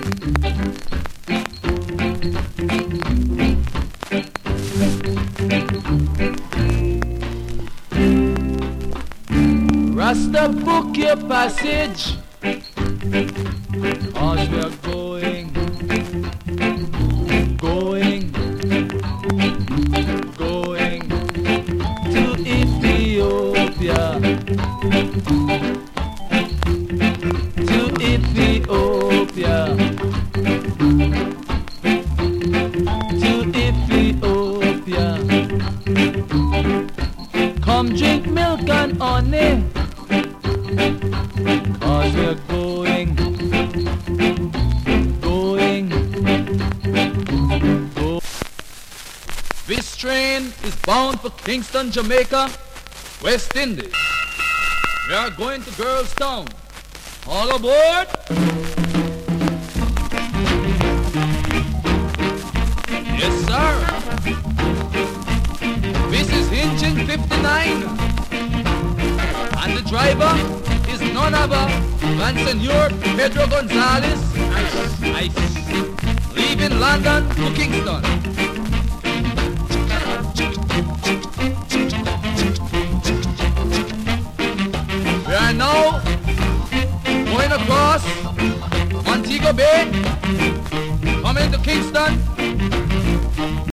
Rasta, book your passage, 'cause we're going to Ethiopia, to Ethiopia, to Ethiopia. Come drink milk and honey, 'cause we're going. This train is bound for Kingston, Jamaica, West Indies. We are going to Girls Town. All aboard! Yes, sir. This is engine 59. And the driver is none other than Senor Pedro Gonzalez. Nice. Leaving London to Kingston. We are now going across Montego Bay, coming to Kingston.